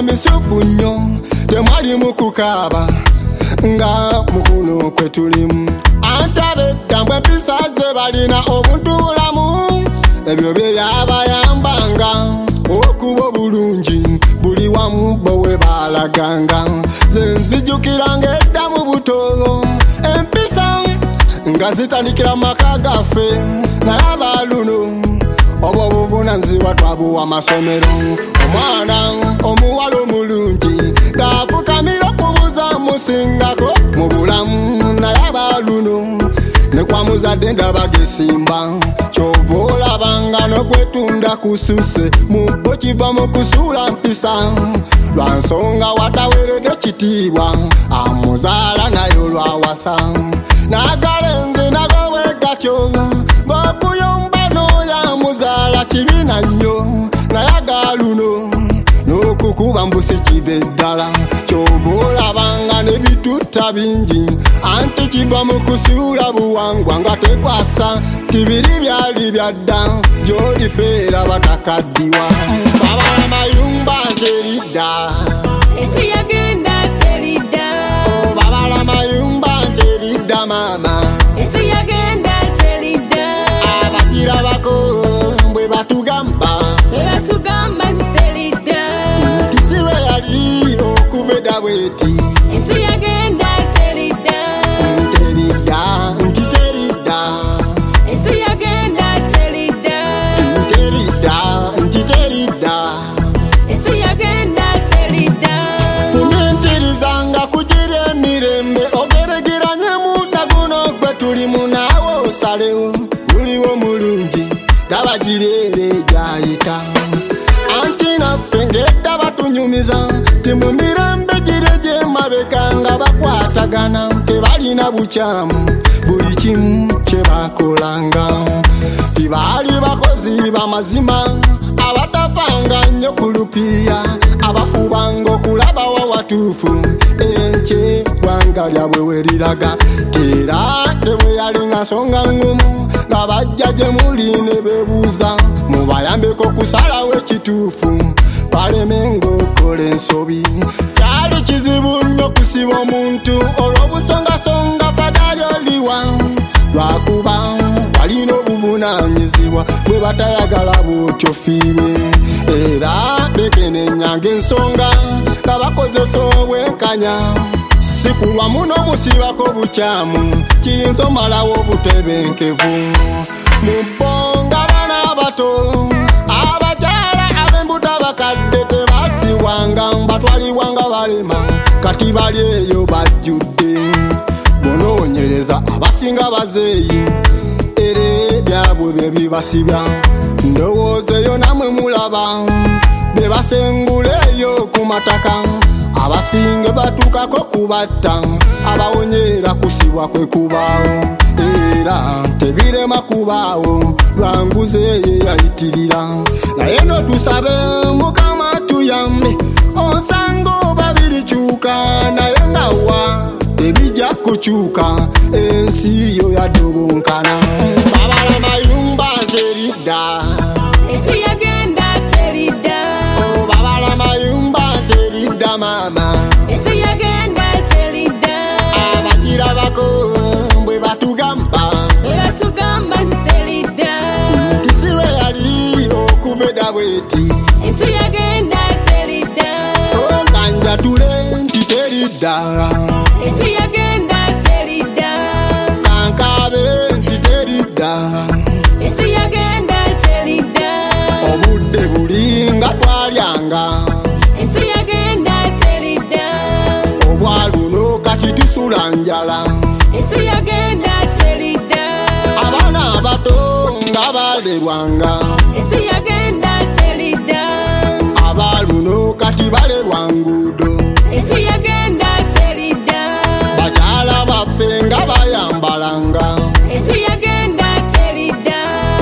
misufu nnyo temwali mukukaba nga mukuno kwetulimu antabedda mbwe empisa ze balina obuntu bulamu ebyo bye byabayambanga okuba obulungi buli wamu bowe balaganga ze nzijukiranga edda mu buto empisa nga zitandikira maka gaffe naye abaluno obwo buvunanyizibwa twabuwa amasomero omwana omuwala omulungi ng'afukamira okubuuza musingako mu bulamu naye abaluno ne kwa muzadde ndaba gesimba kyova olabanga n'okwetunda kususe mubbo kiva mu kusuula mpisa lwa nsonga wataweredde kitiibwa amuzaala naye olwawasa n'agalenzi nago bwe gatyo ng'okuyomba n'oyo amuzaala kibiina nnyo naye agaluno n'okukuba mbusi kive ddala kyova olabanga n'ebitutta bingi anti kiva mu kusuula buwangwa nga tekwasa tibiri byali byadda gy'olifeera batakaddiwa babala mayumba nteridda esi yagenda teridda babala mayumba nteridda maama esi yagenda teridda abagira bako bwe batugamba nti teridda nti si bwe yali okuva edda bweti esi yagenda teridda nteridda nti teridda esi yagenda teridda nteridda nti teridda esi yagenda teridda fumintirizanga kugira emirembe ogeregeranyemu naguno gwe tulimu naawe osalewo buliwo mulungi tabagireere gyayita anti naffe ng'edda batunyumiza ti mu mirembe gire gy'emabega nga bakwatagana tebalina bukyamu buli kimu kye bakolanga tibaali bakozi b'amazima abatafanga nnyo ku lupiiya abafubanga okulabawo watuufu enkye gwanga lyabwe weriraga tera ne bwe yalinga nsonga ŋŋumu nga bajja gye muli ne beebuuza mubayambeko kusalawo ekituufu balemenga okola ensobi kyali kizibu nnyo kusiba omuntu olw'obusongasonga fadali oliwa lwakuba walina obuvunanyizibwa bwe batayagala bwotyo fiirwe era bekenenyanga ensonga nga bakozesa obwenkanya sikulwa muno musibako bukyamu kiyinza omalawo obutebenkevu mubonga abaana abato abakyala ab'embuto abakadde tebasibwanga batwalibwanga balema kati bali eyo bajjudde bonoonyereza abasinga bazeeyi era ebyabwe bye bibasibya ndowooza eyo namwe mulaba be basengula eyo ku mataka abasinge batuukako kubatta abawonyera kusibwa kwe kubaawo era tebirema kubaawo lwanguze eyo yayitirira naye no tusabe mukama tuyambe osanga oba birikyuka naye nga wa tebijja kukyuka ensi yo yadobonkana babala mayumba nteridda esi yagenda teridda babala mayumba nteridda maama esi yagenda teridda abagira bako bwe batugamba nti teridda nti si bwe yali okuva edda bweti esi yagenda teridda kanjatule nti teridda esi yagenda teridda kankabe nti teridda esi yagenda teridda obudde buli nga twalyanga esi yagenda teridda obwaluno kati tusula njala esi yagenda teridda abaana abato nga balerwanga esi yagenda teridda abaluno kati balerwa nguudo esi yagenda teridda bakyala baffe nga bayambalanga esi yagenda teridda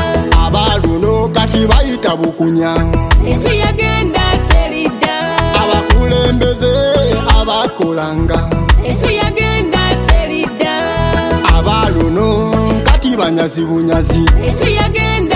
abaluno kati bayita bukunya esi yagenda teridda abakulembeze abakolanga esi yagenda teridda abaluno kati banyazi bunyazi esi yagenda